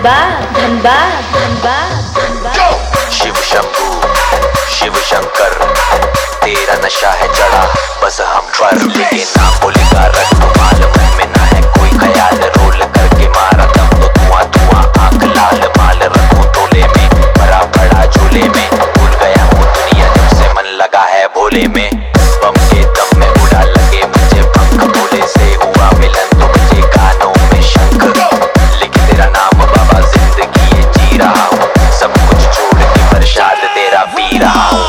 धनबाद धनबाद धनबाद धनबाद। शिव शंभू शिव शंकर तेरा नशा है चढ़ा बस हम पर, लेकिन ना बोलेगा रख माल मुंह में ना है कोई ख्याल, रोल करके मारा दम तो धुआं धुआं आंख लाल, माल रखूं तोले में भरा पड़ा झूले में, भूल गया हूँ दुनिया जब से मन लगा है भोले में, बम के दम में उड़ा लगे मुझे पंख, भोले से हुआ मिलन तो मुझे कानों में शंख, लेकिन तेरा नाम बाबा जिंदगी ये जी रहा हूँ, सब कुछ छोड़ के प्रसाद तेरा पी रहा हूँ।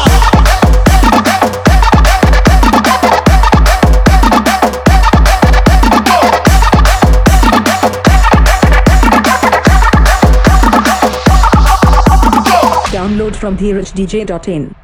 Download from dheeraj.dj.in